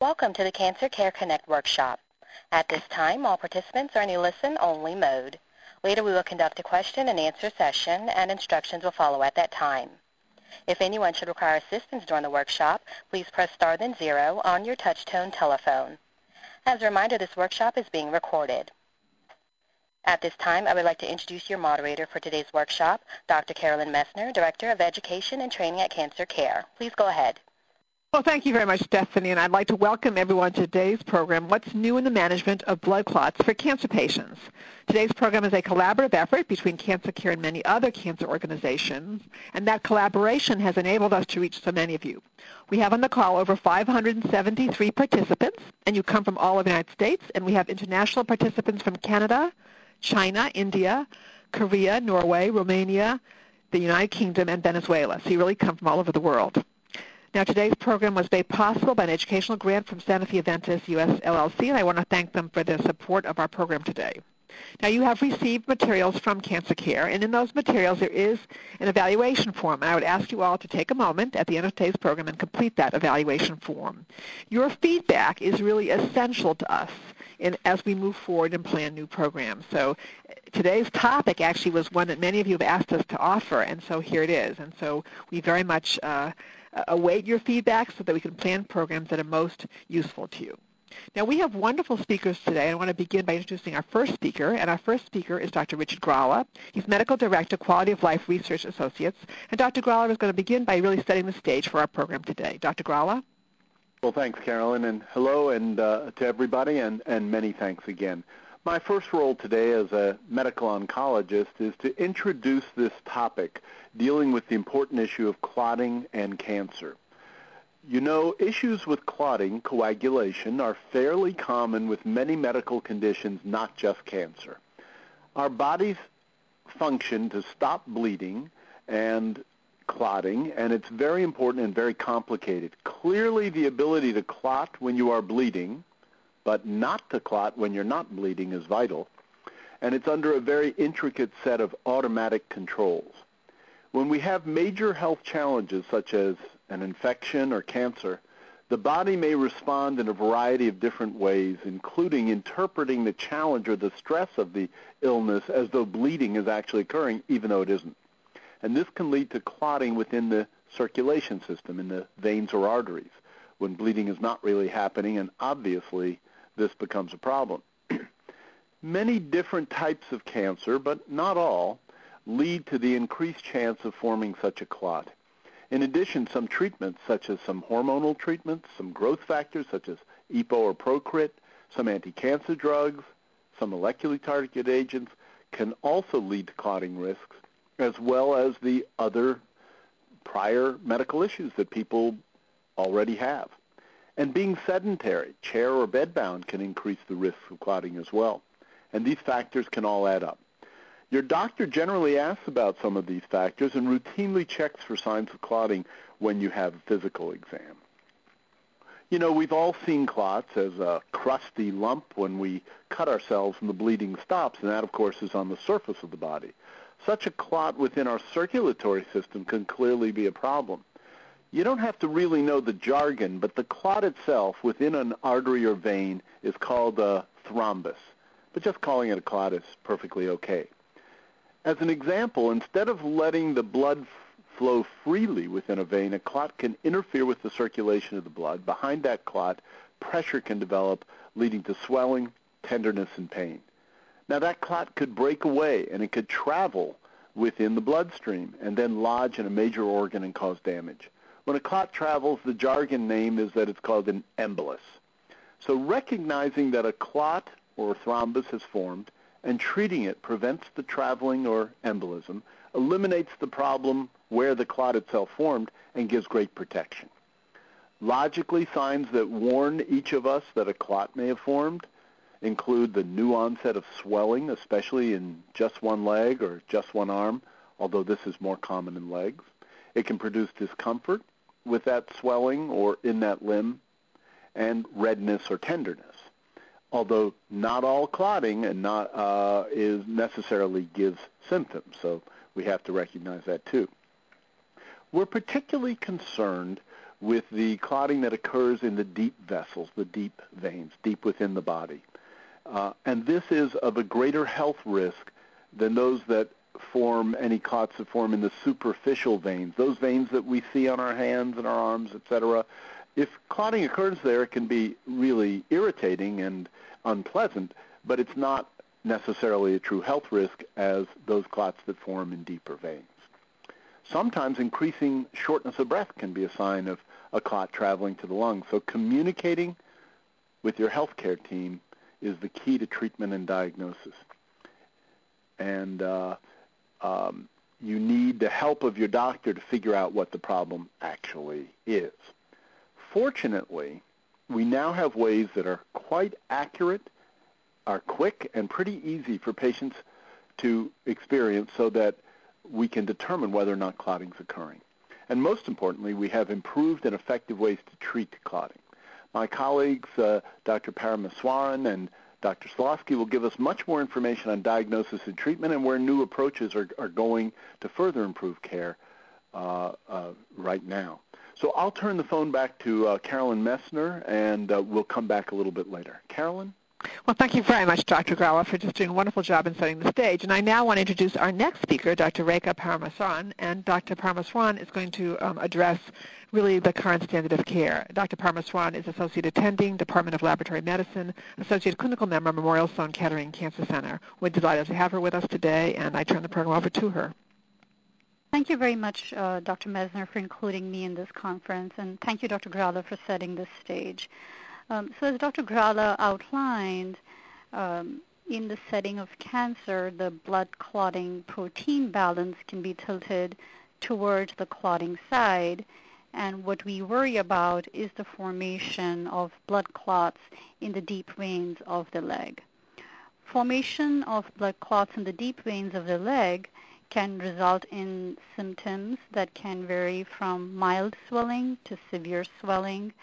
Welcome to the Cancer Care Connect workshop. At this time, all participants are in a listen-only mode. Later, we will conduct a question-and-answer session, and instructions will follow at that time. If anyone should require assistance during the workshop, please press star then 0 on your touch-tone telephone. As a reminder, this workshop is being recorded. At this time, I would like to introduce your moderator for today's workshop, Dr. Carolyn Messner, Director of Education and Training at Cancer Care. Please go ahead. Well, thank you very much, Stephanie, and I'd like to welcome everyone to today's program, What's New in the Management of Blood Clots for Cancer Patients. Today's program is a collaborative effort between Cancer Care and many other cancer organizations, and that collaboration has enabled us to reach so many of you. We have on the call over 573 participants, and you come from all over the United States, and we have international participants from Canada, China, India, Korea, Norway, Romania, the United Kingdom, and Venezuela. So you really come from all over the world. Now, today's program was made possible by an educational grant from Sanofi Aventis US LLC, and I want to thank them for their support of our program today. Now, you have received materials from Cancer Care, and in those materials there is an evaluation form. And I would ask you all to take a moment at the end of today's program and complete that evaluation form. Your feedback is really essential to us as we move forward and plan new programs. So today's topic actually was one that many of you have asked us to offer, and so here it is. And so we very much await your feedback so that we can plan programs that are most useful to you. Now, we have wonderful speakers today. I want to begin by introducing our first speaker, and our first speaker is Dr. Richard Gralla. He's Medical Director, Quality of Life Research Associates, and Dr. Gralla is going to begin by really setting the stage for our program today. Dr. Gralla? Well, thanks, Carolyn, and hello and to everybody, and many thanks again. My first role today as a medical oncologist is to introduce this topic dealing with the important issue of clotting and cancer. You know, issues with clotting, coagulation, are fairly common with many medical conditions, not just cancer. Our bodies function to stop bleeding and clotting, and it's very important and very complicated. Clearly, the ability to clot when you are bleeding, but not to clot when you're not bleeding, is vital, and it's under a very intricate set of automatic controls. When we have major health challenges such as an infection or cancer, the body may respond in a variety of different ways, including interpreting the challenge or the stress of the illness as though bleeding is actually occurring, even though it isn't. And this can lead to clotting within the circulation system, in the veins or arteries, when bleeding is not really happening, and obviously this becomes a problem. Many different types of cancer, but not all, lead to the increased chance of forming such a clot. In addition, some treatments, such as some hormonal treatments, some growth factors, such as EPO or Procrit, some anti-cancer drugs, some molecularly targeted agents, can also lead to clotting risks, as well as the other prior medical issues that people already have. And being sedentary, chair or bedbound, can increase the risk of clotting as well. And these factors can all add up. Your doctor generally asks about some of these factors and routinely checks for signs of clotting when you have a physical exam. You know, we've all seen clots as a crusty lump when we cut ourselves and the bleeding stops, and that, of course, is on the surface of the body. Such a clot within our circulatory system can clearly be a problem. You don't have to really know the jargon, but the clot itself within an artery or vein is called a thrombus. But just calling it a clot is perfectly okay. As an example, instead of letting the blood flow freely within a vein, a clot can interfere with the circulation of the blood. Behind that clot, pressure can develop, leading to swelling, tenderness, and pain. Now, that clot could break away, and it could travel within the bloodstream and then lodge in a major organ and cause damage. When a clot travels, the jargon name is that it's called an embolus. So recognizing that a clot or thrombus has formed and treating it prevents the traveling or embolism, eliminates the problem where the clot itself formed, and gives great protection. Logically, signs that warn each of us that a clot may have formed include the new onset of swelling, especially in just one leg or just one arm, although this is more common in legs. It can produce discomfort with that swelling or in that limb, and redness or tenderness, although not all clotting and is necessarily gives symptoms, so we have to recognize that too. We're particularly concerned with the clotting that occurs in the deep vessels, the deep veins, deep within the body. And this is of a greater health risk than those that form, any clots that form in the superficial veins, those veins that we see on our hands and our arms, etc. If clotting occurs there, it can be really irritating and unpleasant, but it's not necessarily a true health risk as those clots that form in deeper veins. Sometimes increasing shortness of breath can be a sign of a clot traveling to the lungs. So communicating with your healthcare team is the key to treatment and diagnosis. And you need the help of your doctor to figure out what the problem actually is. Fortunately, we now have ways that are quite accurate, are quick, and pretty easy for patients to experience so that we can determine whether or not clotting is occurring. And most importantly, we have improved and effective ways to treat clotting. My colleagues, Dr. Parameswaran and Dr. Slosky, will give us much more information on diagnosis and treatment and where new approaches are going to further improve care right now. So I'll turn the phone back to Carolyn Messner, and we'll come back a little bit later. Carolyn? Well, thank you very much, Dr. Gralla, for just doing a wonderful job in setting the stage. And I now want to introduce our next speaker, Dr. Rekha Parameswaran. And Dr. Parameswaran is going to address really the current standard of care. Dr. Parameswaran is Associate Attending, Department of Laboratory Medicine, Associate Clinical Member, Memorial Sloan Kettering Cancer Center. We're delighted to have her with us today, and I turn the program over to her. Thank you very much, Dr. Messner, for including me in this conference, and thank you, Dr. Gralla, for setting this stage. So as Dr. Gralla outlined, in the setting of cancer, the blood clotting protein balance can be tilted towards the clotting side, and what we worry about is the formation of blood clots in the deep veins of the leg. Formation of blood clots in the deep veins of the leg can result in symptoms that can vary from mild swelling to severe swelling,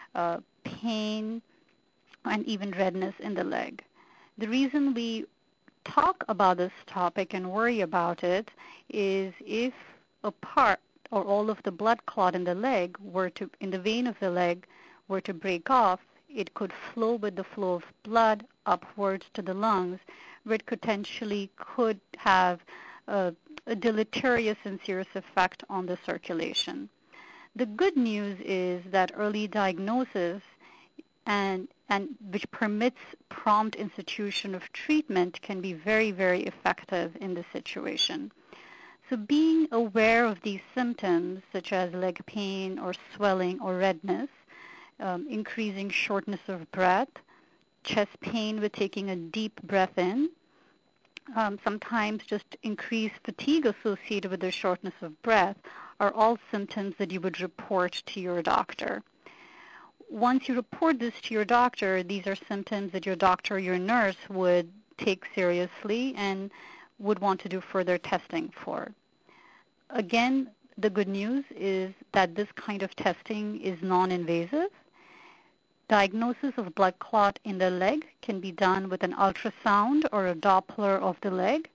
pain, and even redness in the leg. The reason we talk about this topic and worry about it is if a part or all of the blood clot in the leg in the vein of the leg were to break off, it could flow with the flow of blood upwards to the lungs, where it potentially could have a deleterious and serious effect on the circulation. The good news is that early diagnosis and which permits prompt institution of treatment can be very, very effective in this situation. So being aware of these symptoms, such as leg pain or swelling or redness, increasing shortness of breath, chest pain with taking a deep breath in, sometimes just increased fatigue associated with the shortness of breath, are all symptoms that you would report to your doctor. Once you report this to your doctor, these are symptoms that your doctor or your nurse would take seriously and would want to do further testing for. Again, the good news is that this kind of testing is non-invasive. Diagnosis of blood clot in the leg can be done with an ultrasound or a Doppler of the leg,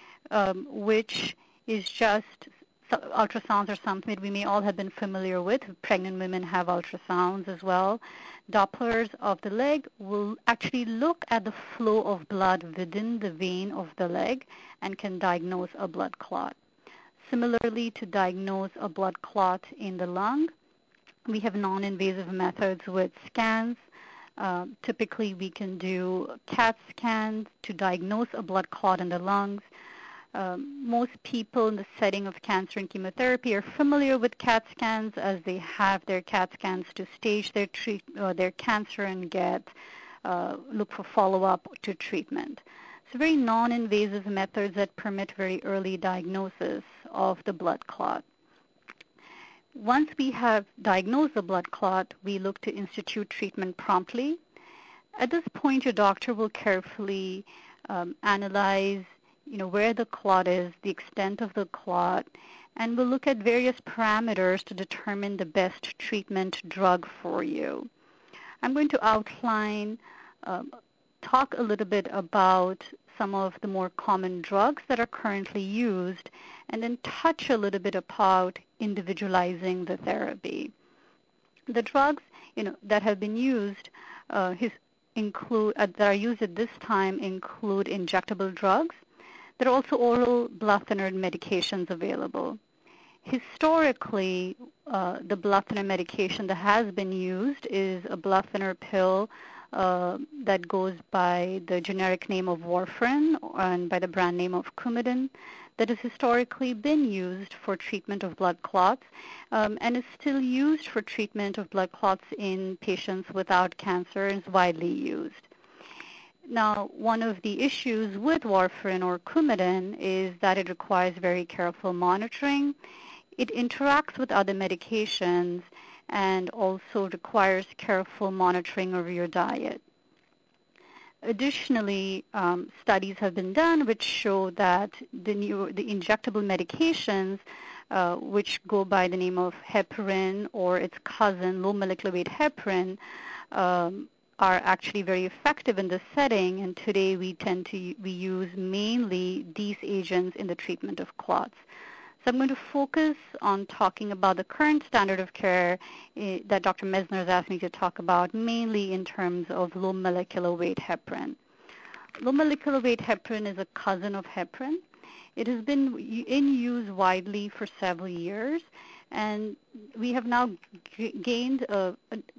which is just ultrasounds are something that we may all have been familiar with. Pregnant women have ultrasounds as well. Dopplers of the leg will actually look at the flow of blood within the vein of the leg and can diagnose a blood clot. Similarly, to diagnose a blood clot in the lung, we have non-invasive methods with scans. Typically, we can do CAT scans to diagnose a blood clot in the lungs. Most people in the setting of cancer and chemotherapy are familiar with CAT scans, as they have their CAT scans to stage their cancer and look for follow-up to treatment. So very non-invasive methods that permit very early diagnosis of the blood clot. Once we have diagnosed the blood clot, we look to institute treatment promptly. At this point, your doctor will carefully analyze where the clot is, the extent of the clot, and we'll look at various parameters to determine the best treatment drug for you. I'm going to outline, talk a little bit about some of the more common drugs that are currently used, and then touch a little bit about individualizing the therapy. The drugs, that have been used that are used at this time include injectable drugs. There are also oral blood thinner medications available. Historically, the blood thinner medication that has been used is a blood thinner pill that goes by the generic name of warfarin and by the brand name of Coumadin, that has historically been used for treatment of blood clots and is still used for treatment of blood clots in patients without cancer and is widely used. Now, one of the issues with warfarin or Coumadin is that it requires very careful monitoring. It interacts with other medications and also requires careful monitoring of your diet. Additionally, studies have been done which show that the injectable medications, which go by the name of heparin or its cousin, low molecular weight heparin, are actually very effective in this setting. And today we use mainly these agents in the treatment of clots. So I'm going to focus on talking about the current standard of care that Dr. Messner has asked me to talk about, mainly in terms of low molecular weight heparin. Low molecular weight heparin is a cousin of heparin. It has been in use widely for several years, and we have now gained a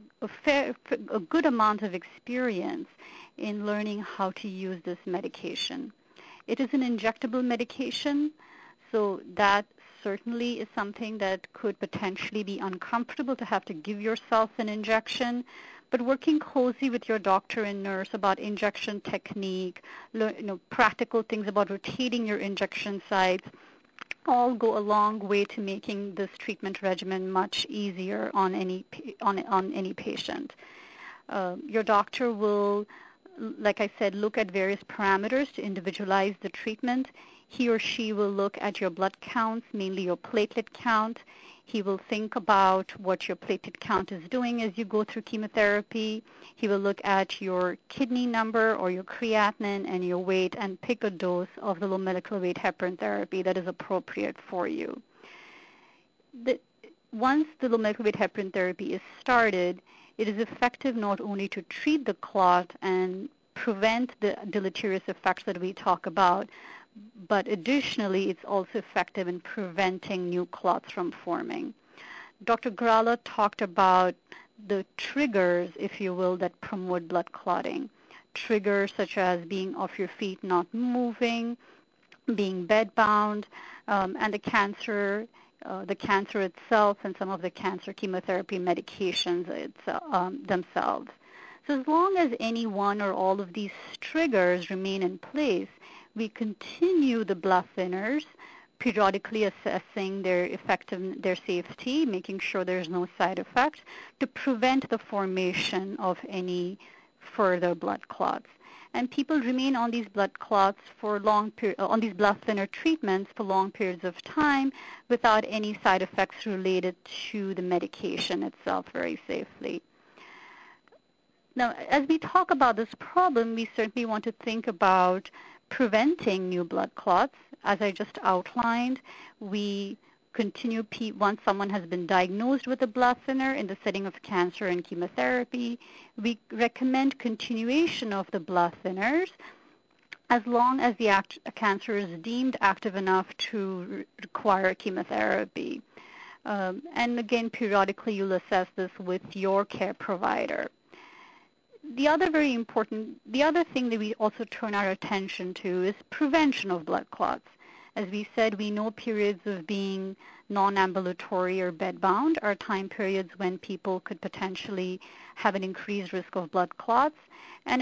good amount of experience in learning how to use this medication. It is an injectable medication, so that certainly is something that could potentially be uncomfortable to have to give yourself an injection. But working closely with your doctor and nurse about injection technique, practical things about rotating your injection sites, all go a long way to making this treatment regimen much easier on any patient. Your doctor will, like I said, look at various parameters to individualize the treatment. He or she will look at your blood counts, mainly your platelet count. He will think about what your platelet count is doing as you go through chemotherapy. He will look at your kidney number or your creatinine and your weight and pick a dose of the low molecular weight heparin therapy that is appropriate for you. Once the low molecular weight heparin therapy is started, it is effective not only to treat the clot and prevent the deleterious effects that we talk about, but additionally, it's also effective in preventing new clots from forming. Dr. Gralla talked about the triggers, if you will, that promote blood clotting. Triggers such as being off your feet, not moving, being bedbound, and the cancer itself and some of the cancer chemotherapy medications themselves. So as long as any one or all of these triggers remain in place, we continue the blood thinners, periodically assessing their safety, making sure there's no side effects, to prevent the formation of any further blood clots. And people remain on these blood clots for on these blood thinner treatments for long periods of time without any side effects related to the medication itself very safely. Now, as we talk about this problem, we certainly want to think about preventing new blood clots. As I just outlined, we continue, once someone has been diagnosed with a blood thinner in the setting of cancer and chemotherapy, we recommend continuation of the blood thinners as long as the cancer is deemed active enough to require chemotherapy. And again, periodically you'll assess this with your care provider. The other thing that we also turn our attention to is prevention of blood clots. As we said, we know periods of being non-ambulatory or bedbound are time periods when people could potentially have an increased risk of blood clots. And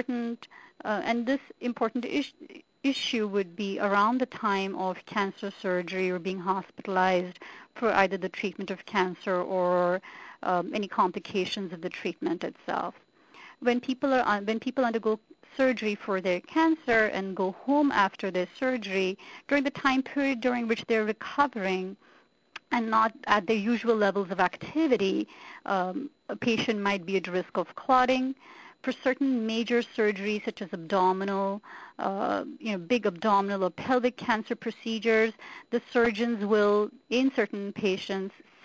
this important issue would be around the time of cancer surgery or being hospitalized for either the treatment of cancer or any complications of the treatment itself. When people undergo surgery for their cancer and go home after their surgery, during the time period during which they're recovering and not at their usual levels of activity, a patient might be at risk of clotting. For certain major surgeries such as abdominal, big abdominal or pelvic cancer procedures, the surgeons will, in certain patients,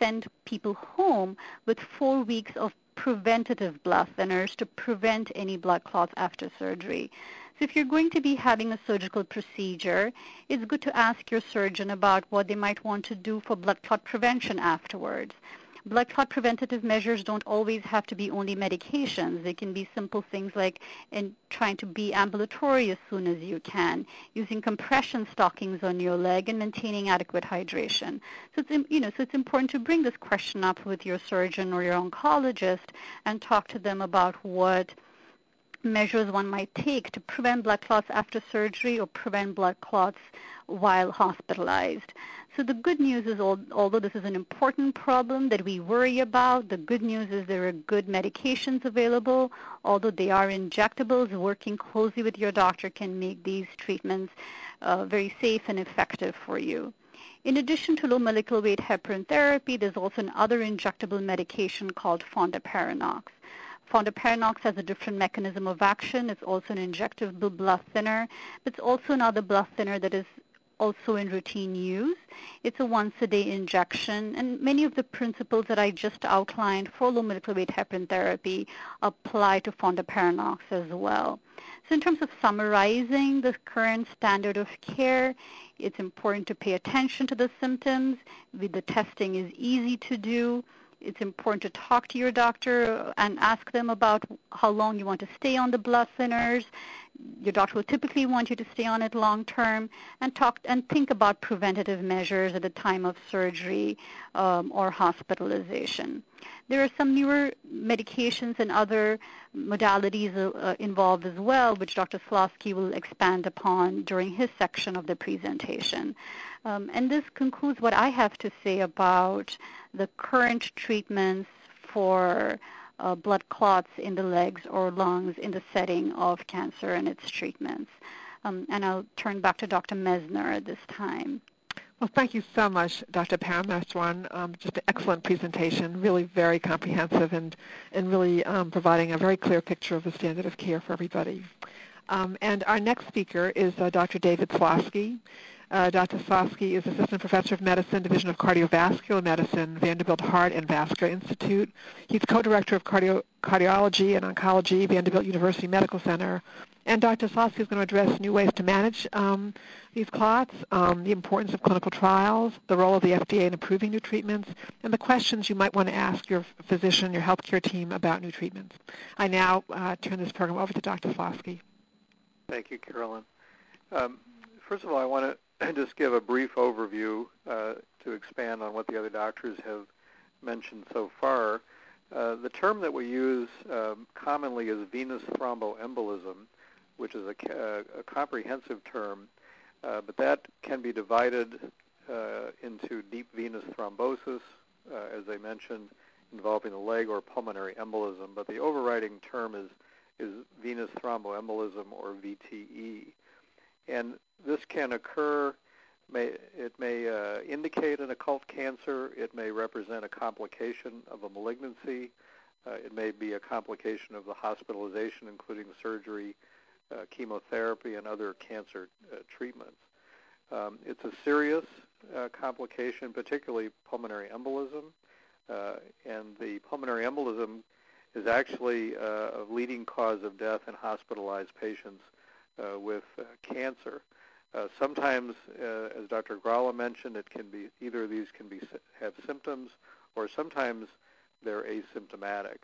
send people home with 4 weeks of preventative blood thinners to prevent any blood clots after surgery. So if you're going to be having a surgical procedure, it's good to ask your surgeon about what they might want to do for blood clot prevention afterwards. Blood clot preventative measures don't always have to be only medications. They can be simple things like trying to be ambulatory as soon as you can, using compression stockings on your leg, and maintaining adequate hydration. So it's important to bring this question up with your surgeon or your oncologist and talk to them about what measures one might take to prevent blood clots after surgery or prevent blood clots while hospitalized. So the good news is, although this is an important problem that we worry about, the good news is there are good medications available. Although they are injectables, working closely with your doctor can make these treatments very safe and effective for you. In addition to low molecular weight heparin therapy, there's also another injectable medication called fondaparinux. Fondaparinux has a different mechanism of action. It's also an injectable blood thinner. It's also another blood thinner that is also in routine use. It's a once-a-day injection, and many of the principles that I just outlined for low molecular weight heparin therapy apply to fondaparinux as well. So in terms of summarizing the current standard of care, it's important to pay attention to the symptoms. The testing is easy to do. It's important to talk to your doctor and ask them about how long you want to stay on the blood thinners. Your doctor will typically want you to stay on it long term, and think about preventative measures at the time of surgery or hospitalization. There are some newer medications and other modalities involved as well, which Dr. Slosky will expand upon during his section of the presentation. And this concludes what I have to say about the current treatments for blood clots in the legs or lungs in the setting of cancer and its treatments. And I'll turn back to Dr. Messner at this time. Well, thank you so much, Dr. Parameswaran. Just an excellent presentation, really very comprehensive and really providing a very clear picture of the standard of care for everybody. And our next speaker is Dr. David Slosky. Dr. Slosky is Assistant Professor of Medicine, Division of Cardiovascular Medicine, Vanderbilt Heart and Vascular Institute. He's co-director of cardiology and oncology, Vanderbilt University Medical Center. And Dr. Slosky is going to address new ways to manage these clots, the importance of clinical trials, the role of the FDA in approving new treatments, and the questions you might want to ask your physician, your healthcare team about new treatments. I now turn this program over to Dr. Slosky. Thank you, Carolyn. First of all, I want to just give a brief overview to expand on what the other doctors have mentioned so far. The term that we use commonly is venous thromboembolism, which is a comprehensive term, but that can be divided into deep venous thrombosis, as I mentioned, involving the leg, or pulmonary embolism. But the overriding term is venous thromboembolism, or VTE. And this can occur, it may indicate an occult cancer, it may represent a complication of a malignancy, it may be a complication of the hospitalization, including surgery, chemotherapy, and other cancer treatments. It's a serious complication, particularly pulmonary embolism, and the pulmonary embolism is actually a leading cause of death in hospitalized patients with cancer. Sometimes, as Dr. Gralla mentioned, it can be either of these can have symptoms, or sometimes they're asymptomatic.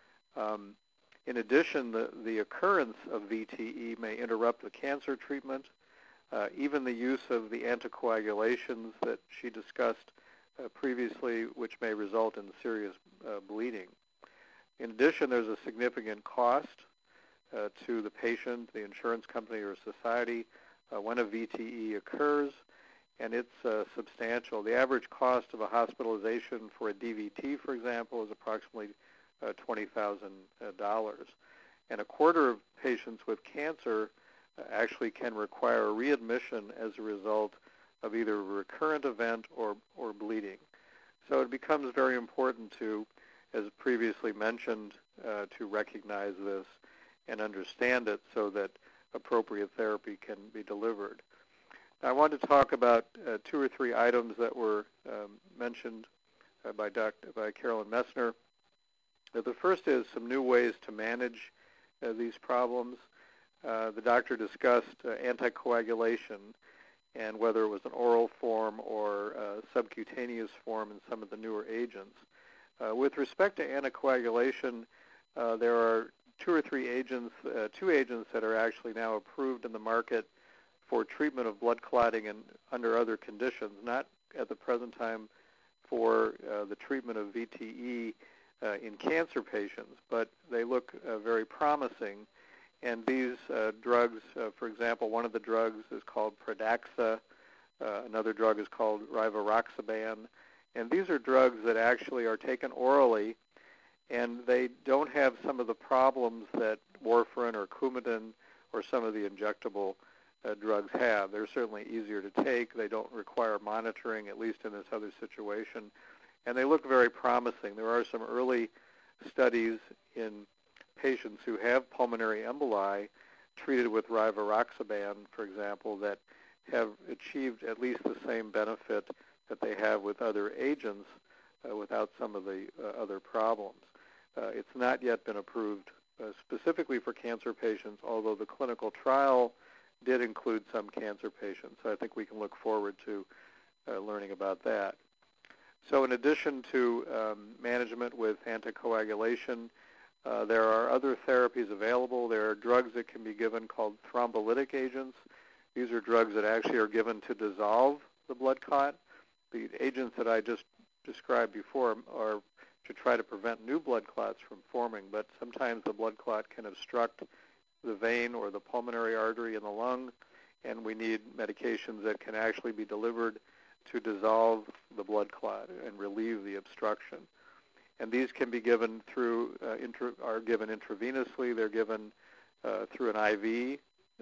In addition, the occurrence of VTE may interrupt the cancer treatment, even the use of the anticoagulations that she discussed previously, which may result in serious bleeding. In addition, there's a significant cost to the patient, the insurance company, or society when a VTE occurs, and it's substantial. The average cost of a hospitalization for a DVT, for example, is approximately $20,000. And a quarter of patients with cancer actually can require a readmission as a result of either a recurrent event or bleeding. So it becomes very important to, as previously mentioned, to recognize this and understand it so that appropriate therapy can be delivered. Now, I want to talk about 2 or 3 items that were mentioned by Carolyn Messner. The first is some new ways to manage these problems. The doctor discussed anticoagulation and whether it was an oral form or subcutaneous form in some of the newer agents. With respect to anticoagulation, there are two agents that are actually now approved in the market for treatment of blood clotting and under other conditions, not at the present time for the treatment of VTE in cancer patients, but they look very promising. And these drugs, for example, one of the drugs is called Pradaxa, another drug is called Rivaroxaban, and these are drugs that actually are taken orally, and they don't have some of the problems that warfarin or Coumadin or some of the injectable drugs have. They're certainly easier to take. They don't require monitoring, at least in this other situation, and they look very promising. There are some early studies in patients who have pulmonary emboli treated with Rivaroxaban, for example, that have achieved at least the same benefit that they have with other agents without some of the other problems. It's not yet been approved specifically for cancer patients, although the clinical trial did include some cancer patients. So I think we can look forward to learning about that. So in addition to management with anticoagulation, there are other therapies available. There are drugs that can be given called thrombolytic agents. These are drugs that actually are given to dissolve the blood clot. The agents that I just described before are to try to prevent new blood clots from forming, but sometimes the blood clot can obstruct the vein or the pulmonary artery in the lung, and we need medications that can actually be delivered to dissolve the blood clot and relieve the obstruction. And these can be given through, are given intravenously. They're given through an IV.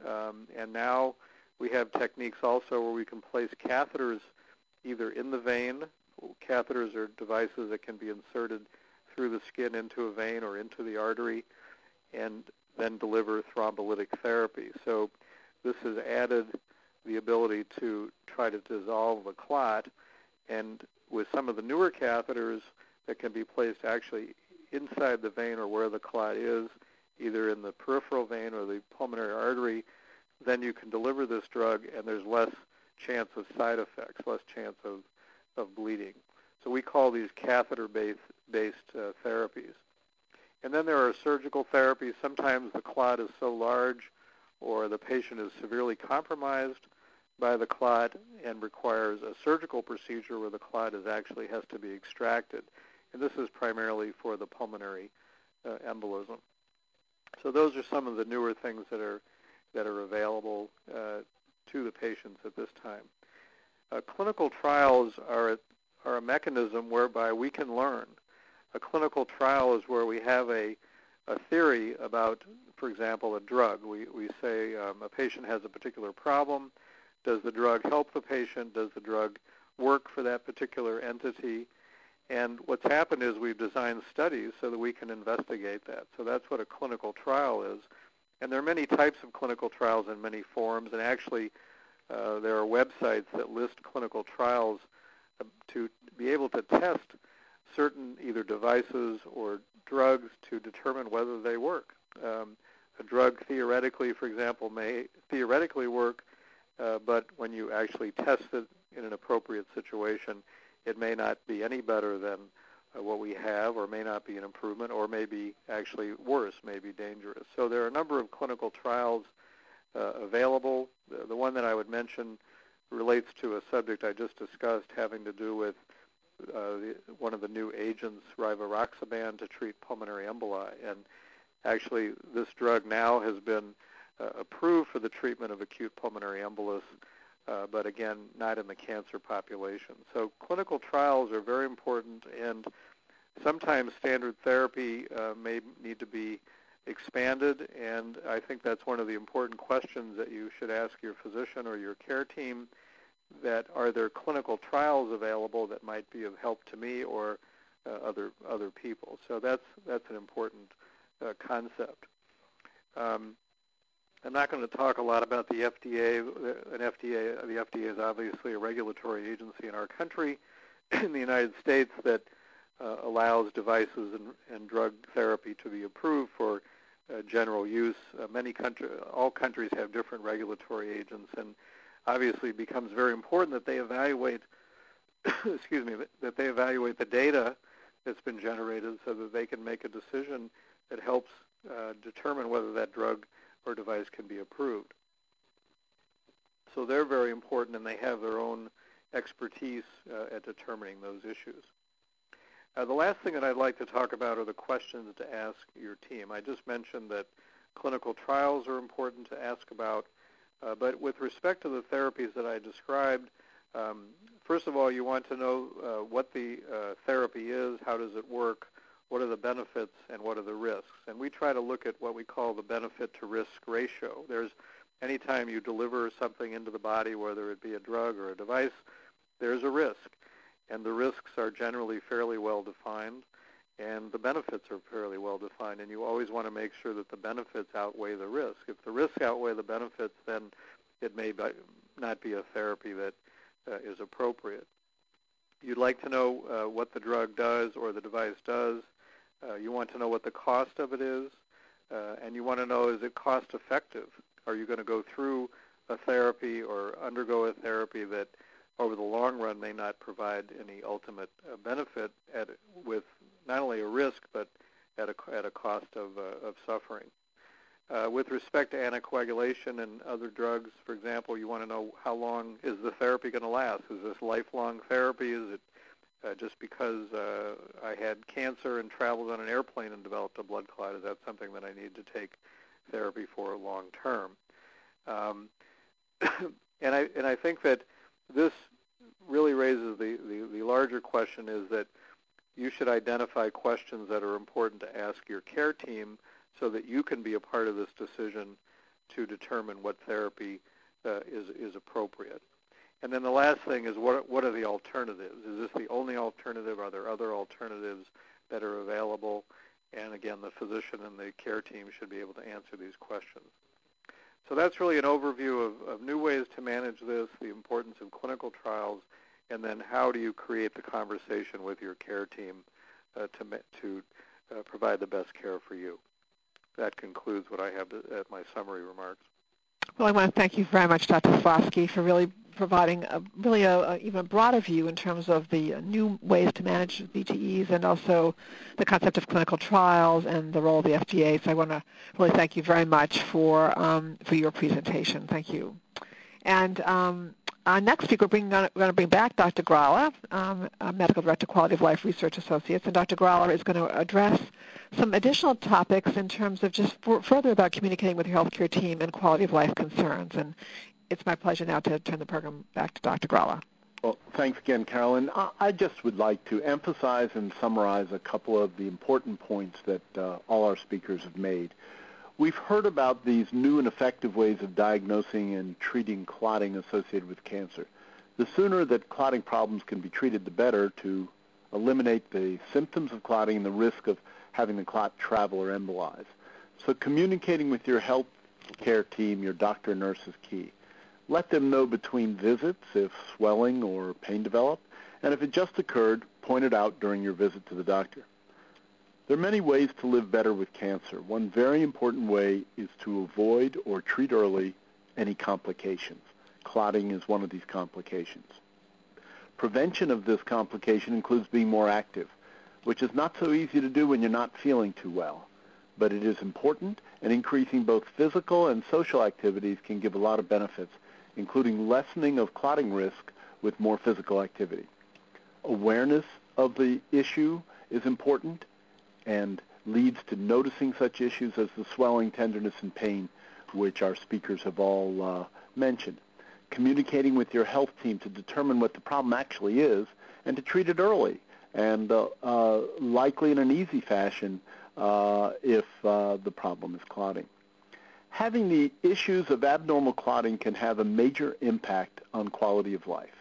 And now we have techniques also where we can place catheters either in the vein. Catheters are devices that can be inserted through the skin into a vein or into the artery and then deliver thrombolytic therapy. So this has added the ability to try to dissolve the clot. And with some of the newer catheters that can be placed actually inside the vein or where the clot is, either in the peripheral vein or the pulmonary artery, then you can deliver this drug and there's less chance of side effects, less chance of bleeding. So we call these catheter-based therapies. And then there are surgical therapies. Sometimes the clot is so large or the patient is severely compromised by the clot and requires a surgical procedure where the clot actually has to be extracted. And this is primarily for the pulmonary embolism. So those are some of the newer things that are available to the patients at this time. Clinical trials are a mechanism whereby we can learn. A clinical trial is where we have a theory about, for example, a drug. We say a patient has a particular problem. Does the drug help the patient? Does the drug work for that particular entity? And what's happened is we've designed studies so that we can investigate that. So that's what a clinical trial is. And there are many types of clinical trials in many forms, and actually there are websites that list clinical trials to be able to test certain either devices or drugs to determine whether they work. A drug theoretically, for example, may theoretically work, but when you actually test it in an appropriate situation, it may not be any better than what we have, or may not be an improvement, or may be actually worse, may be dangerous. So there are a number of clinical trials available. The one that I would mention relates to a subject I just discussed having to do with one of the new agents, Rivaroxaban, to treat pulmonary emboli. And actually, this drug now has been approved for the treatment of acute pulmonary embolus, but again, not in the cancer population. So clinical trials are very important, and sometimes standard therapy may need to be expanded, and I think that's one of the important questions that you should ask your physician or your care team, that are there clinical trials available that might be of help to me or other people. So that's an important concept. I'm not going to talk a lot about the FDA. The FDA is obviously a regulatory agency in our country, in the United States that allows devices and drug therapy to be approved for general use. All countries have different regulatory agents, and obviously it becomes very important that they evaluate, that they evaluate the data that's been generated so that they can make a decision that helps determine whether that drug or device can be approved. So they're very important, and they have their own expertise at determining those issues. The last thing that I'd like to talk about are the questions to ask your team. I just mentioned that clinical trials are important to ask about, but with respect to the therapies that I described, first of all, you want to know what the therapy is, how does it work, what are the benefits, and what are the risks. And we try to look at what we call the benefit-to-risk ratio. Anytime you deliver something into the body, whether it be a drug or a device, there's a risk. And the risks are generally fairly well defined, and the benefits are fairly well defined. And you always want to make sure that the benefits outweigh the risk. If the risks outweigh the benefits, then it may not be a therapy that is appropriate. You'd like to know what the drug does or the device does. You want to know what the cost of it is, and you want to know, is it cost effective? Are you going to go through a therapy or undergo a therapy that over the long run may not provide any ultimate benefit with not only a risk but at a cost of suffering? With respect to anticoagulation and other drugs, for example, you want to know how long is the therapy going to last? Is this lifelong therapy? Is it just because I had cancer and traveled on an airplane and developed a blood clot? Is that something that I need to take therapy for long term? And I think that this really raises the larger question, is that you should identify questions that are important to ask your care team so that you can be a part of this decision to determine what therapy is appropriate. And then the last thing is, what are the alternatives? Is this the only alternative? Are there other alternatives that are available? And again, the physician and the care team should be able to answer these questions. So that's really an overview of new ways to manage this, the importance of clinical trials, and then how do you create the conversation with your care team to provide the best care for you. That concludes what I have at my summary remarks. Well, I want to thank you very much, Dr. Slofsky, for really providing a even broader view in terms of the new ways to manage VTEs and also the concept of clinical trials and the role of the FDA. So I want to really thank you very much for your presentation. Thank you. And our next speaker, we're going to bring back Dr. Gralla, Medical Director, Quality of Life Research Associates, and Dr. Gralla is going to address some additional topics in terms of just further about communicating with your healthcare team and quality of life concerns. And it's my pleasure now to turn the program back to Dr. Gralla. Well, thanks again, Carolyn. I just would like to emphasize and summarize a couple of the important points that all our speakers have made. We've heard about these new and effective ways of diagnosing and treating clotting associated with cancer. The sooner that clotting problems can be treated, the better, to eliminate the symptoms of clotting and the risk of having the clot travel or embolize. So communicating with your health care team, your doctor and nurse, is key. Let them know between visits if swelling or pain develop, and if it just occurred, point it out during your visit to the doctor. There are many ways to live better with cancer. One very important way is to avoid or treat early any complications. Clotting is one of these complications. Prevention of this complication includes being more active, which is not so easy to do when you're not feeling too well. But it is important, and increasing both physical and social activities can give a lot of benefits, including lessening of clotting risk with more physical activity. Awareness of the issue is important and leads to noticing such issues as the swelling, tenderness, and pain, which our speakers have all mentioned. Communicating with your health team to determine what the problem actually is and to treat it early and likely in an easy fashion if the problem is clotting. Having the issues of abnormal clotting can have a major impact on quality of life.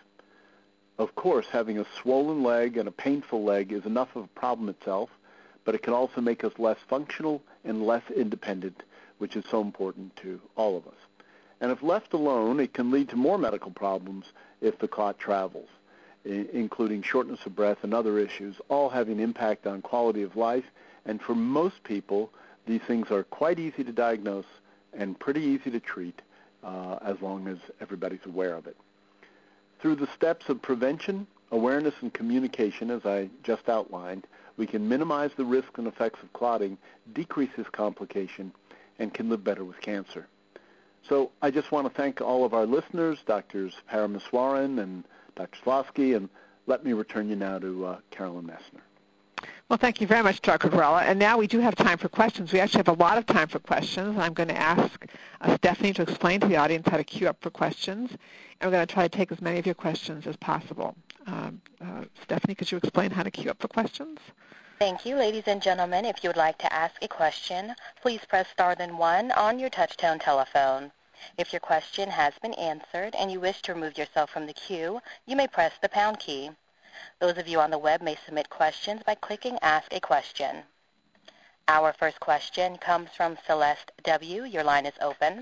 Of course, having a swollen leg and a painful leg is enough of a problem itself, but it can also make us less functional and less independent, which is so important to all of us. And if left alone, it can lead to more medical problems if the clot travels. including shortness of breath and other issues, all having impact on quality of life. And for most people, these things are quite easy to diagnose and pretty easy to treat as long as everybody's aware of it. Through the steps of prevention, awareness, and communication, as I just outlined, we can minimize the risks and effects of clotting, decrease this complication, and can live better with cancer. So I just want to thank all of our listeners, Drs. Parameswaran and Dr. Slosky, and let me return you now to Carolyn Messner. Well, thank you very much, Dr. Grella. And now we do have time for questions. We actually have a lot of time for questions. I'm going to ask Stephanie to explain to the audience how to queue up for questions, and we're going to try to take as many of your questions as possible. Stephanie, could you explain how to queue up for questions? Thank you. Ladies and gentlemen, if you would like to ask a question, please press star then 1 on your touch-tone telephone. If your question has been answered and you wish to remove yourself from the queue, you may press the pound key. Those of you on the web may submit questions by clicking Ask a Question. Our first question comes from Celeste W. Your line is open.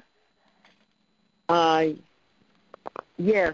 Yes.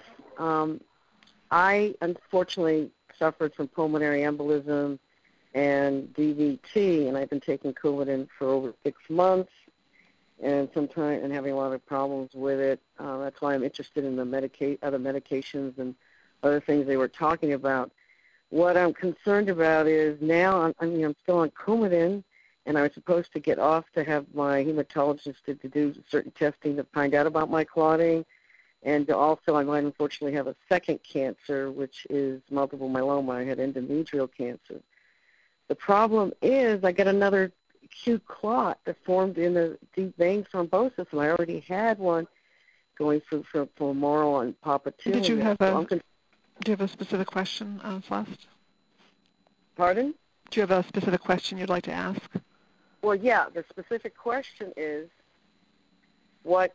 I unfortunately suffered from pulmonary embolism and DVT, and I've been taking Coumadin for over 6 months, and sometimes and having a lot of problems with it. That's why I'm interested in the other medications and other things they were talking about. What I'm concerned about is now I'm still on Coumadin, and I was supposed to get off to have my hematologist to do certain testing to find out about my clotting. And also I might unfortunately have a second cancer, which is multiple myeloma. I had endometrial cancer. The problem is I got another acute clot that formed in the deep vein thrombosis, and I already had one going through femoral and popliteal. Do you have a specific question, Celeste? Pardon? Do you have a specific question you'd like to ask? Well, yeah. The specific question is, what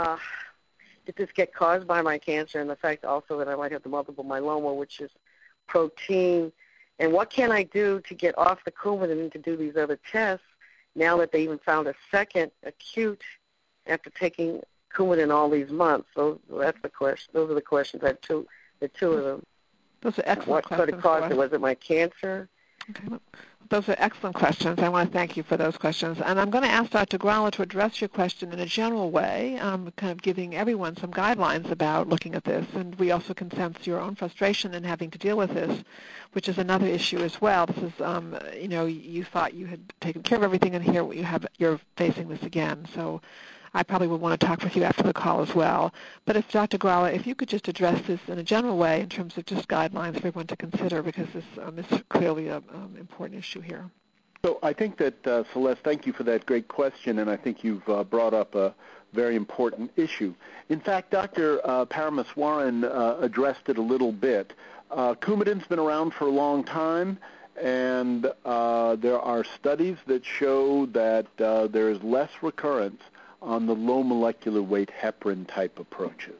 did this get caused by my cancer, and the fact also that I might have the multiple myeloma, which is protein, and what can I do to get off the Coumadin and to do these other tests now that they even found a second acute after taking Coumadin all these months? So that's the question. Those are the questions. I have two of them. Those are excellent what questions. What could have caused it? Was it my cancer? Okay. Well, those are excellent questions. I want to thank you for those questions. And I'm going to ask Dr. Gralla to address your question in a general way, kind of giving everyone some guidelines about looking at this. And we also can sense your own frustration in having to deal with this, which is another issue as well. This is, you thought you had taken care of everything, and here you're facing this again. So I probably would want to talk with you after the call as well. But if Dr. Gralla, if you could just address this in a general way in terms of just guidelines for everyone to consider, because this is clearly an important issue here. So I think that, Celeste, thank you for that great question, and I think you've brought up a very important issue. In fact, Dr. Parameswaran addressed it a little bit. Coumadin's been around for a long time, and there are studies that show that there is less recurrence on the low molecular weight heparin type approaches.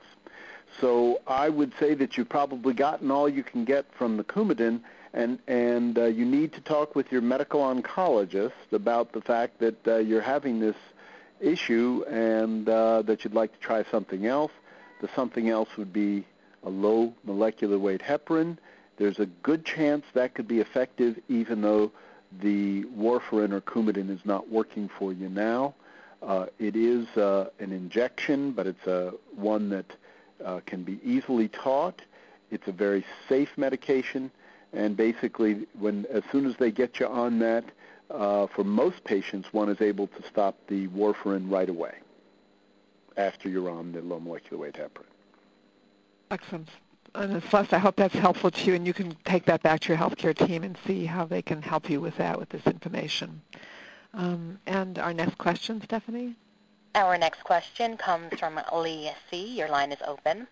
So I would say that you've probably gotten all you can get from the Coumadin, and you need to talk with your medical oncologist about the fact that you're having this issue and that you'd like to try something else. The something else would be a low molecular weight heparin. There's a good chance that could be effective even though the warfarin or Coumadin is not working for you now. It is an injection, but it's one that can be easily taught. It's a very safe medication, and basically, as soon as they get you on that, for most patients, one is able to stop the warfarin right away after you're on the low molecular weight heparin. Excellent. And Celeste, I hope that's helpful to you, and you can take that back to your healthcare team and see how they can help you with that, with this information. And our next question, Stephanie? Our next question comes from Lee C. Your line is open.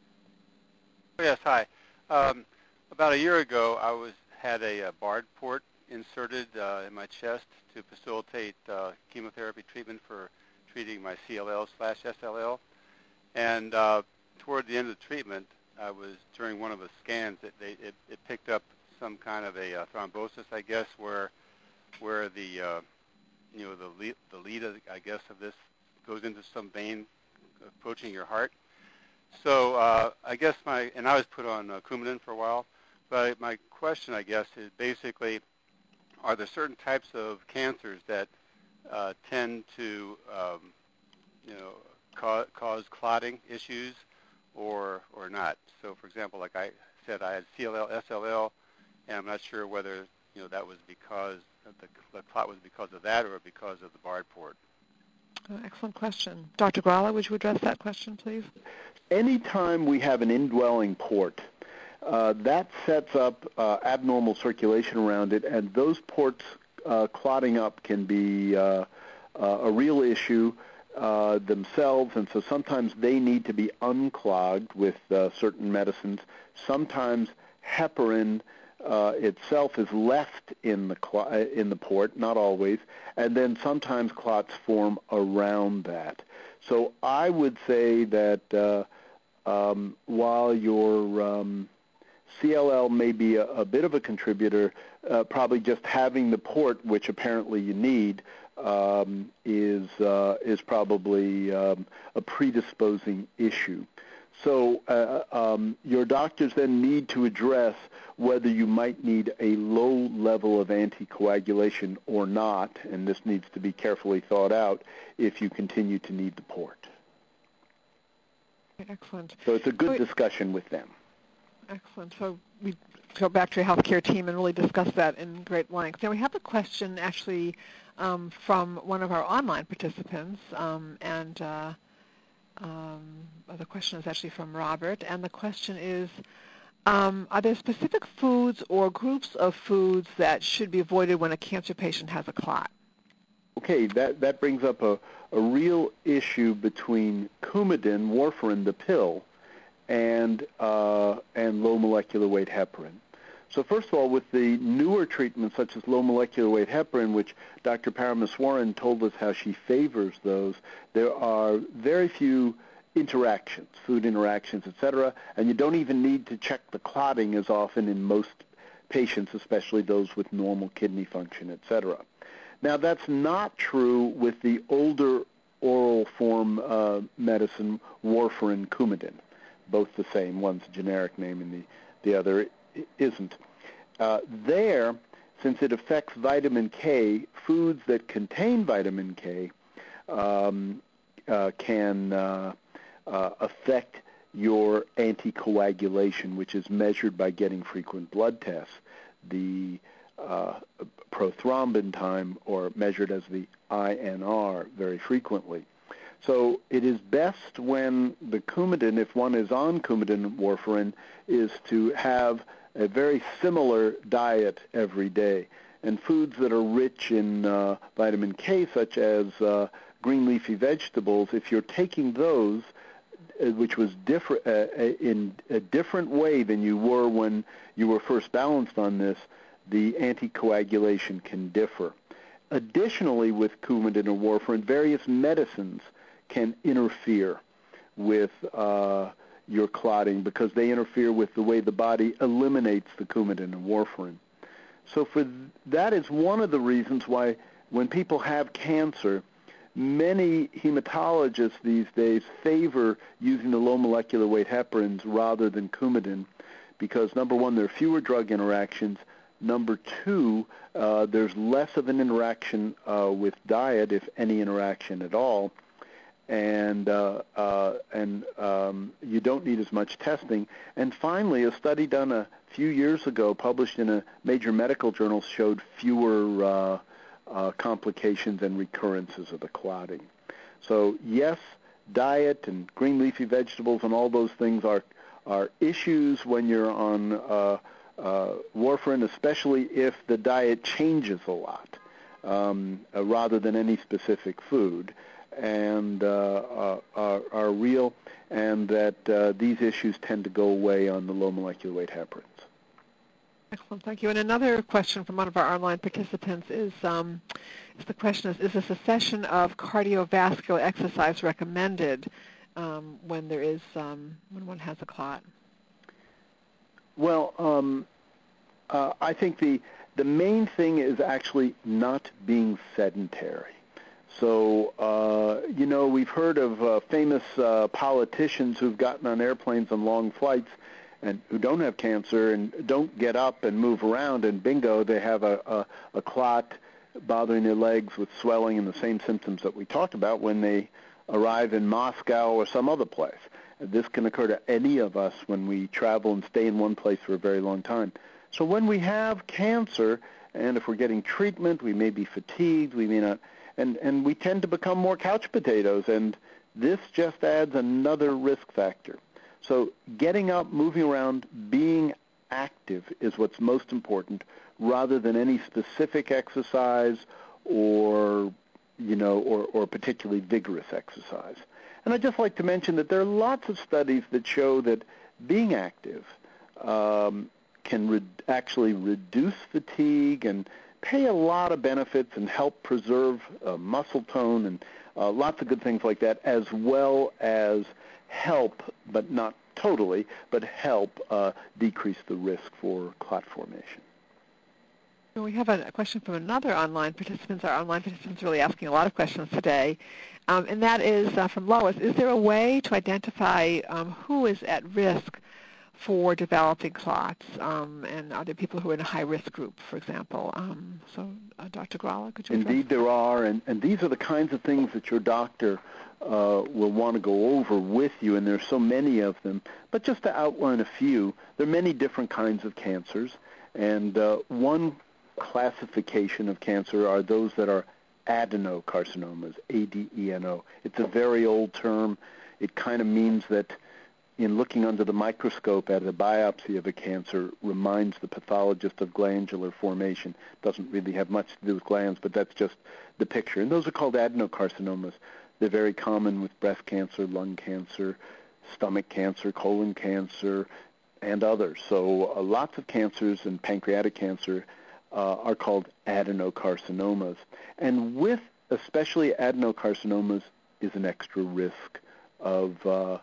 Yes, hi. About a year ago, I had a BARD port inserted in my chest to facilitate chemotherapy treatment for treating my CLL/SLL. And toward the end of the treatment, during one of the scans, it picked up some kind of a thrombosis, I guess, where the the lead, I guess, of this goes into some vein approaching your heart. So I guess I was put on Coumadin for a while. But my question, I guess, is basically, are there certain types of cancers that tend to, cause clotting issues, or not? So, for example, like I said, I had CLL, SLL, and I'm not sure whether that was because the clot was because of that or because of the barred port. Excellent question. Dr. Gralla, would you address that question, please? Anytime we have an indwelling port, that sets up abnormal circulation around it, and those ports clotting up can be a real issue themselves, and so sometimes they need to be unclogged with certain medicines. Sometimes heparin itself is left in the port, not always, and then sometimes clots form around that. So I would say that while your CLL may be a bit of a contributor, probably just having the port, which apparently you need, is probably a predisposing issue. So your doctors then need to address whether you might need a low level of anticoagulation or not, and this needs to be carefully thought out if you continue to need the port. Excellent. So it's a good discussion with them. Excellent. So we go back to your healthcare team and really discuss that in great length. Now we have a question actually from one of our online participants, and the question is actually from Robert, and the question is, are there specific foods or groups of foods that should be avoided when a cancer patient has a clot? Okay, that brings up a real issue between Coumadin, warfarin, the pill, and low molecular weight heparin. So first of all, with the newer treatments such as low molecular weight heparin, which Dr. Parameswaran told us how she favors those, there are very few interactions, food interactions, etc., and you don't even need to check the clotting as often in most patients, especially those with normal kidney function, etc. Now, that's not true with the older oral form medicine, warfarin, Coumadin, both the same. One's a generic name and the other isn't. There, since it affects vitamin K, foods that contain vitamin K can affect your anticoagulation, which is measured by getting frequent blood tests. The prothrombin time, or measured as the INR, very frequently. So it is best when the Coumadin, if one is on Coumadin warfarin, is to have a very similar diet every day. And foods that are rich in vitamin K, such as green leafy vegetables, if you're taking those, which was different in a different way than you were when you were first balanced on this, the anticoagulation can differ. Additionally, with Coumadin or warfarin, various medicines can interfere with your clotting because they interfere with the way the body eliminates the Coumadin and warfarin. So that is one of the reasons why when people have cancer, many hematologists these days favor using the low molecular weight heparins rather than Coumadin because, number one, there are fewer drug interactions. Number two, there's less of an interaction with diet, if any interaction at all, and you don't need as much testing. And finally, a study done a few years ago, published in a major medical journal, showed fewer complications and recurrences of the clotting. So yes, diet and green leafy vegetables and all those things are issues when you're on warfarin, especially if the diet changes a lot rather than any specific food, and are real, and that these issues tend to go away on the low molecular weight heparins. Excellent, thank you. And another question from one of our online participants is the question is a cessation of cardiovascular exercise recommended when there is when one has a clot? Well, I think the main thing is actually not being sedentary. So, we've heard of famous politicians who've gotten on airplanes on long flights and who don't have cancer and don't get up and move around, and bingo, they have a clot bothering their legs with swelling and the same symptoms that we talked about when they arrive in Moscow or some other place. This can occur to any of us when we travel and stay in one place for a very long time. So when we have cancer, and if we're getting treatment, we may be fatigued, we may not, and we tend to become more couch potatoes, and this just adds another risk factor. So getting up, moving around, being active is what's most important, rather than any specific exercise or particularly vigorous exercise. And I'd just like to mention that there are lots of studies that show that being active can actually reduce fatigue and pay a lot of benefits and help preserve muscle tone and lots of good things like that, as well as help, but not totally, but help decrease the risk for clot formation. We have a question from another online participant. Our online participants are really asking a lot of questions today, and that is from Lois. Is there a way to identify who is at risk for developing clots, and are there people who are in a high-risk group, for example? Dr. Gralla, could you address? Indeed there are, and these are the kinds of things that your doctor will want to go over with you, and there's so many of them. But just to outline a few, there are many different kinds of cancers, and one classification of cancer are those that are adenocarcinomas, A-D-E-N-O. It's a very old term. It kind of means that in looking under the microscope at a biopsy of a cancer reminds the pathologist of glandular formation. Doesn't really have much to do with glands, but that's just the picture. And those are called adenocarcinomas. They're very common with breast cancer, lung cancer, stomach cancer, colon cancer, and others. So lots of cancers, and pancreatic cancer are called adenocarcinomas. And with especially adenocarcinomas is an extra risk of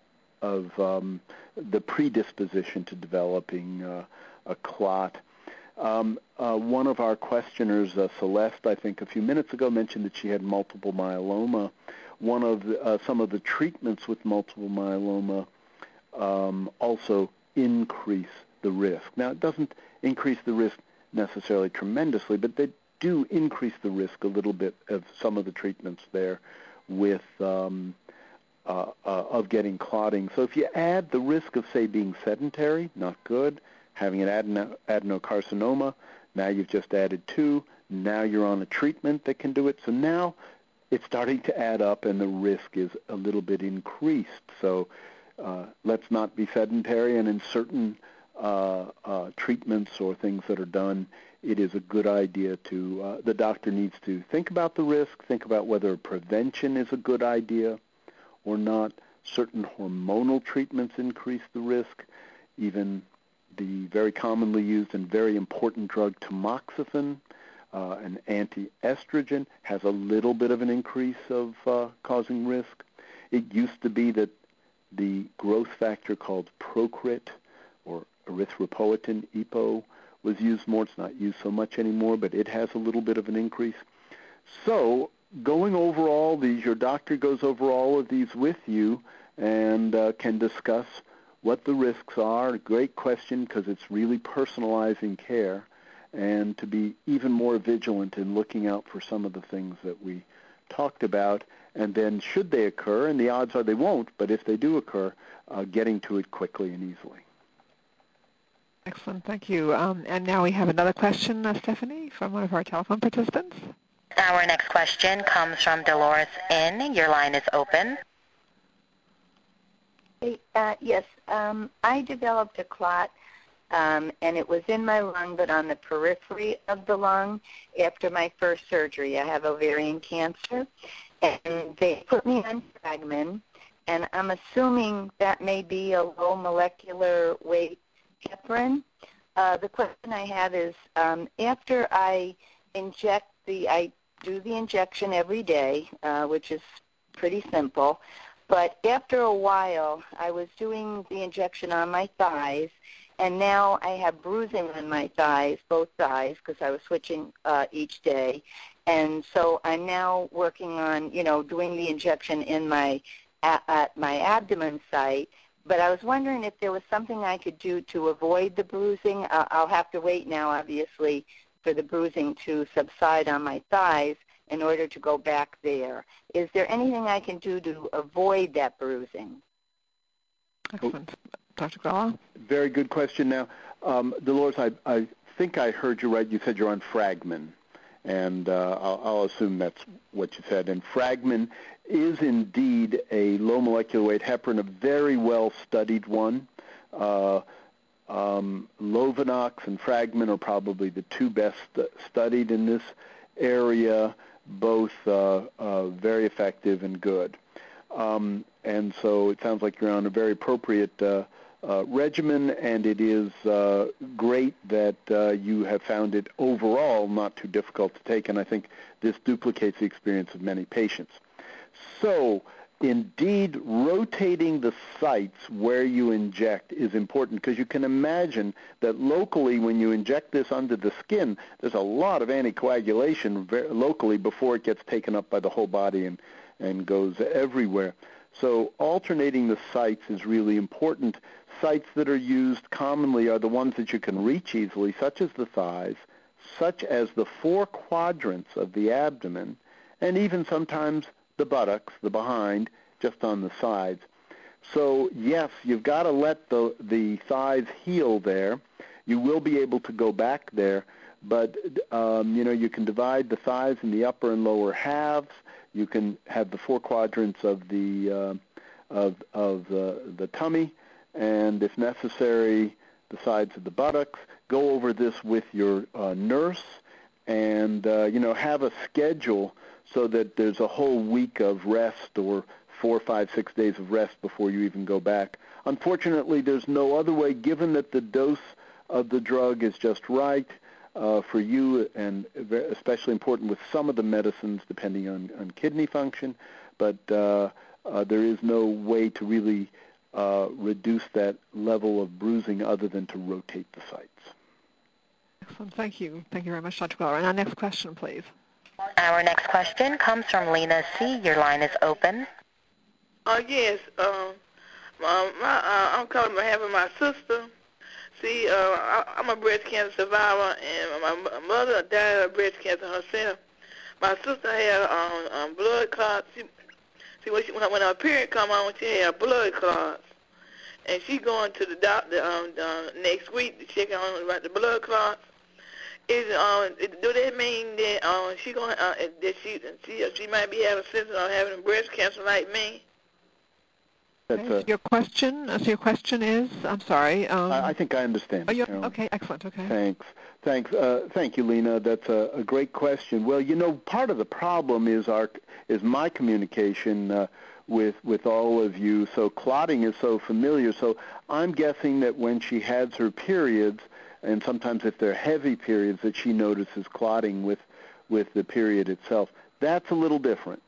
the predisposition to developing a clot. One of our questioners, Celeste, I think a few minutes ago, mentioned that she had multiple myeloma. One of some of the treatments with multiple myeloma also increase the risk. Now, it doesn't increase the risk necessarily tremendously, but they do increase the risk a little bit of some of the treatments there with of getting clotting. So if you add the risk of, say, being sedentary, not good, having an adenocarcinoma, now you've just added 2. Now you're on a treatment that can do it. So now it's starting to add up, and the risk is a little bit increased. So let's not be sedentary, and in certain treatments or things that are done, it is a good idea to, the doctor needs to think about the risk, think about whether prevention is a good idea or not. Certain hormonal treatments increase the risk. Even the very commonly used and very important drug tamoxifen, an anti-estrogen, has a little bit of an increase of causing risk. It used to be that the growth factor called Procrit or erythropoietin, EPO, was used more. It's not used so much anymore, but it has a little bit of an increase. So going over all these, your doctor goes over all of these with you and can discuss what the risks are. Great question, because it's really personalizing care, and to be even more vigilant in looking out for some of the things that we talked about. And then should they occur, and the odds are they won't, but if they do occur, getting to it quickly and easily. Excellent, thank you. And now we have another question, Stephanie, from one of our telephone participants. Our next question comes from Dolores N. Your line is open. Yes, I developed a clot, and it was in my lung, but on the periphery of the lung after my first surgery. I have ovarian cancer, and they put me on Fragmin, and I'm assuming that may be a low molecular weight heparin. The question I have is, after I I do the injection every day, which is pretty simple, but after a while, I was doing the injection on my thighs, and now I have bruising on my thighs, both thighs, because I was switching each day. And so I'm now working on, doing the injection in at my abdomen site, But I was wondering if there was something I could do to avoid the bruising. I'll have to wait now, obviously, for the bruising to subside on my thighs in order to go back there. Is there anything I can do to avoid that bruising? Excellent. Dr. Gralla? Very good question. Now, Dolores, I think I heard you right. You said you're on Fragmin, and I'll assume that's what you said. And Fragmin is indeed a low molecular weight heparin, a very well-studied one. Lovenox and Fragmin are probably the two best studied in this area, both very effective and good. And so it sounds like you're on a very appropriate regimen, and it is great that you have found it overall not too difficult to take, and I think this duplicates the experience of many patients. So indeed, rotating the sites where you inject is important, because you can imagine that locally when you inject this under the skin, there's a lot of anticoagulation locally before it gets taken up by the whole body and goes everywhere. So alternating the sites is really important. Sites that are used commonly are the ones that you can reach easily, such as the thighs, such as the four quadrants of the abdomen, and even sometimes the buttocks, the behind, just on the sides. So yes, you've got to let the thighs heal there. You will be able to go back there, but you can divide the thighs in the upper and lower halves. You can have the four quadrants of the tummy, and if necessary, the sides of the buttocks. Go over this with your nurse, and have a schedule so that there's a whole week of rest, or 4, 5, 6 days of rest before you even go back. Unfortunately, there's no other way, given that the dose of the drug is just right for you, and especially important with some of the medicines depending on kidney function, but there is no way to really reduce that level of bruising other than to rotate the sites. Excellent. Thank you. Thank you very much, Dr. Glover. And our next question, please. Our next question comes from Lena C. Your line is open. Yes. I'm calling on behalf of my sister. See, I'm a breast cancer survivor, and my mother died of breast cancer herself. My sister had blood clots. See, when her period come on, she had blood clots, and she going to the doctor next week to check on about the blood clots. Do that mean that she going that she might be having symptoms of having breast cancer like me? Your question. So your question is, I'm sorry. I think I understand. Okay, excellent. Okay. Thanks. Thank you, Lena. That's a great question. Well, part of the problem is my communication with all of you. So clotting is so familiar. So I'm guessing that when she has her periods, and sometimes if they're heavy periods, that she notices clotting with the period itself. That's a little different.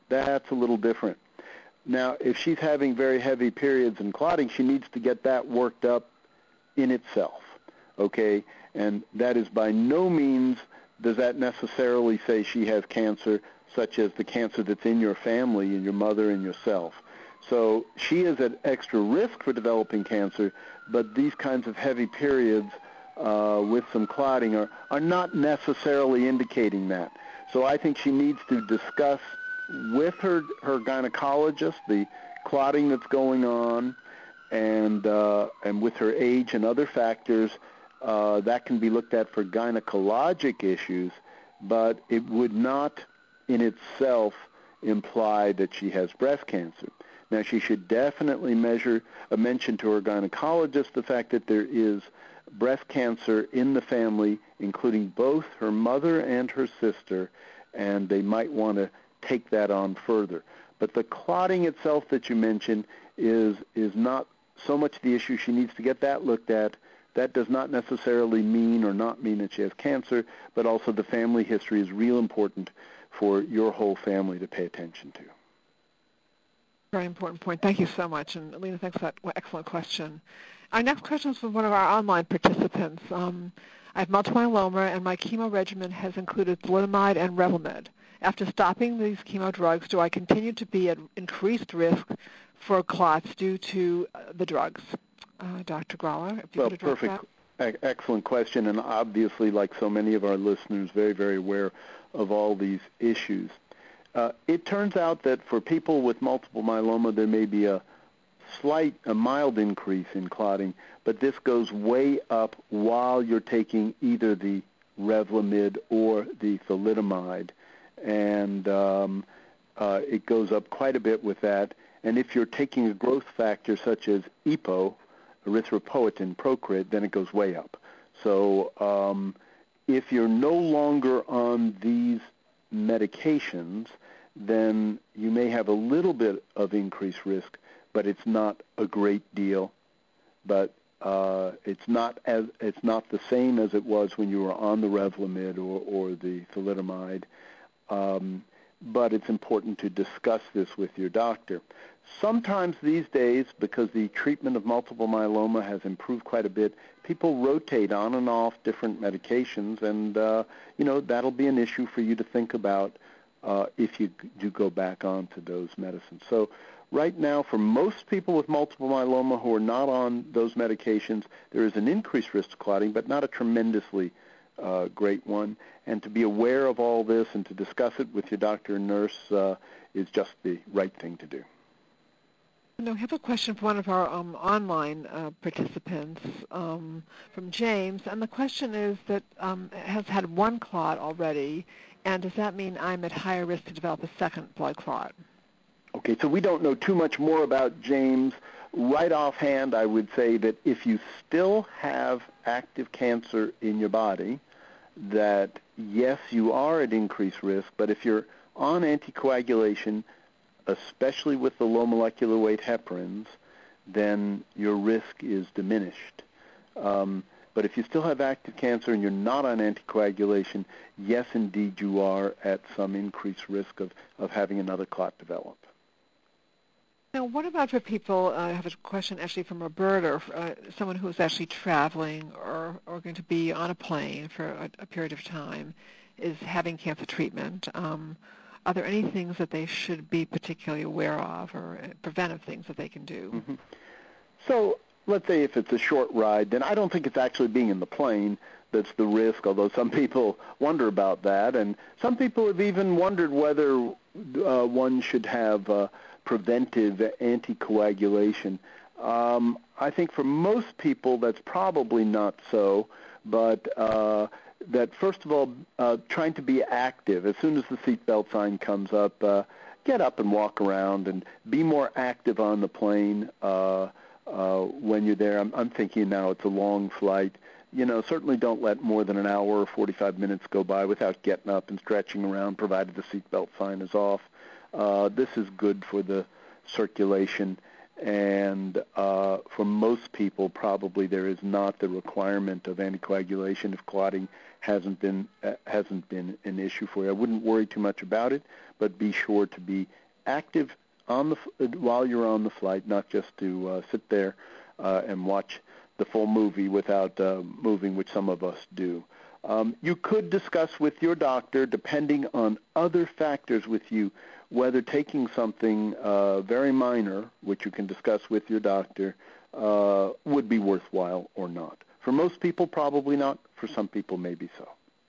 Now, if she's having very heavy periods and clotting, she needs to get that worked up in itself, okay? And that is by no means does that necessarily say she has cancer, such as the cancer that's in your family, in your mother and yourself. So she is at extra risk for developing cancer, but these kinds of heavy periods with some clotting are not necessarily indicating that. So I think she needs to discuss with her gynecologist the clotting that's going on, and with her age and other factors, that can be looked at for gynecologic issues, but it would not in itself imply that she has breast cancer. Now, she should definitely mention to her gynecologist the fact that there is breast cancer in the family, including both her mother and her sister, and they might want to take that on further. But the clotting itself that you mentioned is not so much the issue. She needs to get that looked at. That does not necessarily mean or not mean that she has cancer, but also the family history is real important for your whole family to pay attention to. Very important point. Thank you so much. And Alina, thanks for that excellent question. Our next question is from one of our online participants. I have multiple myeloma, and my chemo regimen has included thalidomide and Revlimid. After stopping these chemo drugs, do I continue to be at increased risk for clots due to the drugs? Dr. Gralla, if you could address perfect. that. Excellent question, and obviously, like so many of our listeners, very, very aware of all these issues. It turns out that for people with multiple myeloma, there may be a mild increase in clotting, but this goes way up while you're taking either the Revlimid or the thalidomide, and it goes up quite a bit with that. And if you're taking a growth factor such as EPO, erythropoietin, Procrit, then it goes way up. So if you're no longer on these medications, then you may have a little bit of increased risk, but it's not a great deal. But it's not the same as it was when you were on the Revlimid or the thalidomide. But it's important to discuss this with your doctor. Sometimes these days, because the treatment of multiple myeloma has improved quite a bit, people rotate on and off different medications, and that'll be an issue for you to think about if you do go back onto those medicines. So right now, for most people with multiple myeloma who are not on those medications, there is an increased risk of clotting, but not a tremendously great one. And to be aware of all this and to discuss it with your doctor and nurse is just the right thing to do. Now, we have a question from one of our online participants from James, and the question is that has had one clot already, and does that mean I'm at higher risk to develop a second blood clot? Okay, so we don't know too much more about James. Right offhand, I would say that if you still have active cancer in your body, that yes, you are at increased risk, but if you're on anticoagulation, especially with the low molecular weight heparins, then your risk is diminished. But if you still have active cancer and you're not on anticoagulation, yes, indeed, you are at some increased risk of having another clot develop. Now, what about for people, I have a question actually from Roberta, someone who is actually traveling or going to be on a plane for a period of time, is having cancer treatment. Are there any things that they should be particularly aware of or preventive things that they can do? Mm-hmm. So let's say if it's a short ride, then I don't think it's actually being in the plane that's the risk, although some people wonder about that. And some people have even wondered whether one should have preventive anticoagulation. I think for most people that's probably not so, but that first of all, trying to be active. As soon as the seatbelt sign comes up, get up and walk around and be more active on the plane when you're there. I'm thinking now it's a long flight. Certainly don't let more than an hour or 45 minutes go by without getting up and stretching around, provided the seatbelt sign is off. This is good for the circulation, and for most people, probably there is not the requirement of anticoagulation if clotting hasn't been an issue for you. I wouldn't worry too much about it, but be sure to be active while you're on the flight, not just to sit there and watch the full movie without moving, which some of us do. You could discuss with your doctor, depending on other factors with you, whether taking something very minor, which you can discuss with your doctor, would be worthwhile or not. For most people, probably not. For some people, maybe so.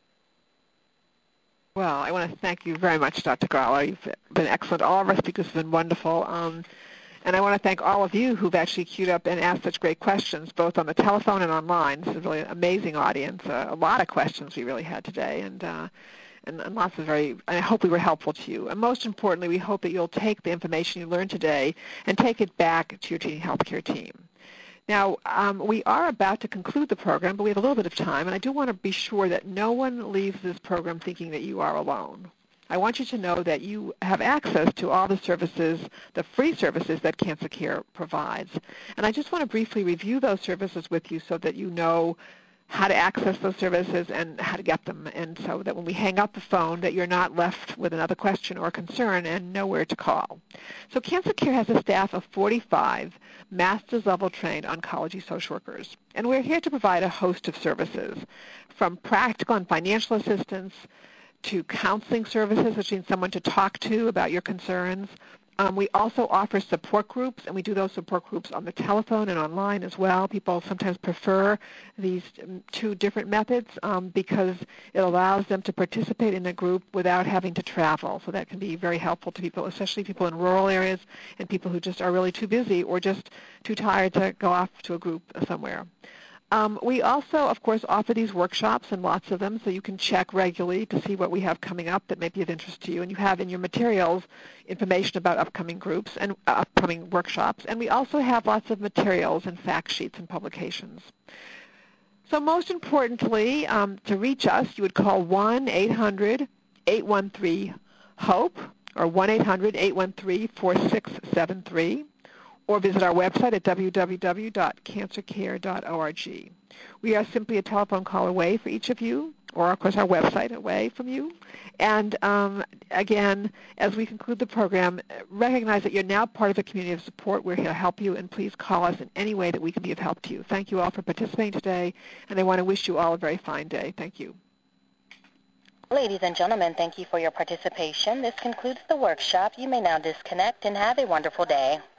Well, I want to thank you very much, Dr. Gralla. You've been excellent. All of our speakers have been wonderful. And I want to thank all of you who've actually queued up and asked such great questions, both on the telephone and online. This is really an amazing audience. A lot of questions we really had today, and lots of I hope we were helpful to you. And most importantly, we hope that you'll take the information you learned today and take it back to your treating healthcare team. Now, we are about to conclude the program, but we have a little bit of time, and I do want to be sure that no one leaves this program thinking that you are alone. I want you to know that you have access to all the services, the free services that Cancer Care provides. And I just want to briefly review those services with you so that you know how to access those services and how to get them, and so that when we hang up the phone that you're not left with another question or concern and nowhere to call. So Cancer Care has a staff of 45 master's level trained oncology social workers, and we're here to provide a host of services, from practical and financial assistance to counseling services, which means someone to talk to about your concerns, We also offer support groups, and we do those support groups on the telephone and online as well. People sometimes prefer these two different methods because it allows them to participate in a group without having to travel. So that can be very helpful to people, especially people in rural areas and people who just are really too busy or just too tired to go off to a group somewhere. We also, of course, offer these workshops, and lots of them, so you can check regularly to see what we have coming up that may be of interest to you. And you have in your materials information about upcoming groups and upcoming workshops. And we also have lots of materials and fact sheets and publications. So most importantly, to reach us, you would call 1-800-813-HOPE or 1-800-813-4673. or visit our website at www.cancercare.org. We are simply a telephone call away for each of you, or of course our website away from you. And again, as we conclude the program, recognize that you're now part of a community of support. We're here to help you, and please call us in any way that we can be of help to you. Thank you all for participating today, and I want to wish you all a very fine day. Thank you. Ladies and gentlemen, thank you for your participation. This concludes the workshop. You may now disconnect and have a wonderful day.